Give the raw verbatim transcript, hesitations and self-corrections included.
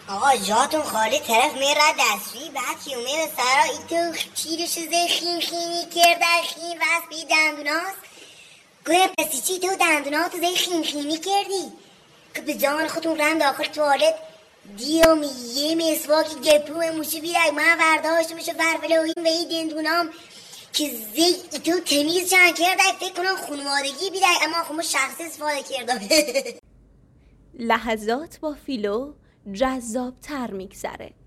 آقا جاتون خالی، طرف میره دستشویی بعد که اومه به سرا ای تو چیرش زی خین خینی کرده خین وست بی دندوناست. گوه پسی چی تو دندونا تو زی خین خینی کردی که به جان خودتون رم داخل توالت دیوم یه مسواکی گپو موشو بیرک من ورداشت میشه فرفلوهیم و ای دندونام که زی ای تو تمیز چند کرده فکر کنم خانوادگی بیرک اما خمو شخصی استفاده کرده. لحظات با فیلو جذاب تر میگذره.